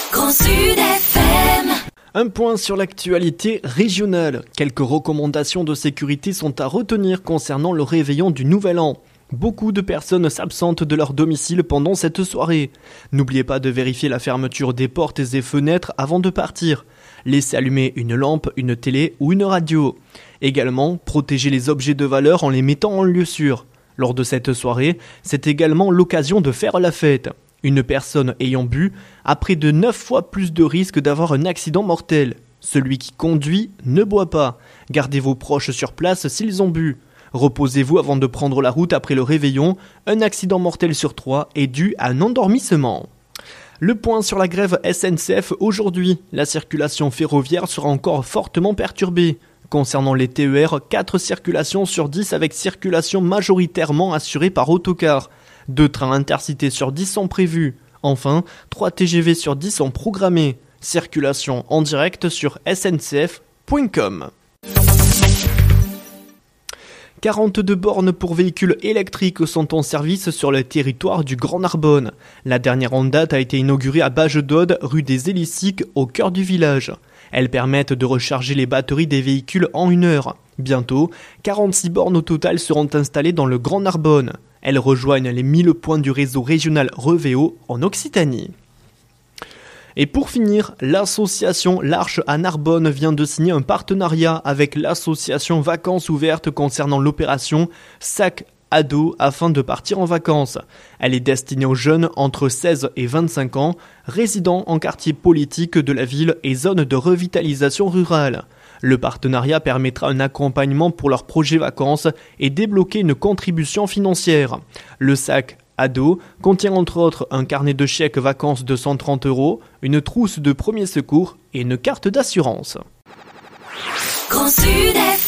Grand Sud FM. Un point sur l'actualité régionale. Quelques recommandations de sécurité sont à retenir concernant le réveillon du Nouvel An. Beaucoup de personnes s'absentent de leur domicile pendant cette soirée. N'oubliez pas de vérifier la fermeture des portes et fenêtres avant de partir. Laissez allumer une lampe, une télé ou une radio. Également, protégez les objets de valeur en les mettant en lieu sûr. Lors de cette soirée, c'est également l'occasion de faire la fête. Une personne ayant bu a près de 9 fois plus de risques d'avoir un accident mortel. Celui qui conduit ne boit pas. Gardez vos proches sur place s'ils ont bu. Reposez-vous avant de prendre la route après le réveillon. Un accident mortel sur 3 est dû à un endormissement. Le point sur la grève SNCF aujourd'hui. La circulation ferroviaire sera encore fortement perturbée. Concernant les TER, 4 circulations sur 10 avec circulation majoritairement assurée par autocar. 2 trains intercités sur 10 sont prévus. Enfin, 3 TGV sur 10 sont programmés. Circulation en direct sur sncf.com. 42 bornes pour véhicules électriques sont en service sur le territoire du Grand Narbonne. La dernière en date a été inaugurée à Bage-d'Aude, rue des Hélicyques, au cœur du village. Elles permettent de recharger les batteries des véhicules en 1 heure. Bientôt, 46 bornes au total seront installées dans le Grand Narbonne. Elles rejoignent les 1000 points du réseau régional Revéo en Occitanie. Et pour finir, l'association L'Arche à Narbonne vient de signer un partenariat avec l'association Vacances Ouvertes concernant l'opération Sac à dos afin de partir en vacances. Elle est destinée aux jeunes entre 16 et 25 ans, résidant en quartier politique de la ville et zone de revitalisation rurale. Le partenariat permettra un accompagnement pour leurs projets vacances et débloquer une contribution financière. Le sac à dos contient entre autres un carnet de chèques vacances de 130 €, une trousse de premiers secours et une carte d'assurance. Grand Sud FM.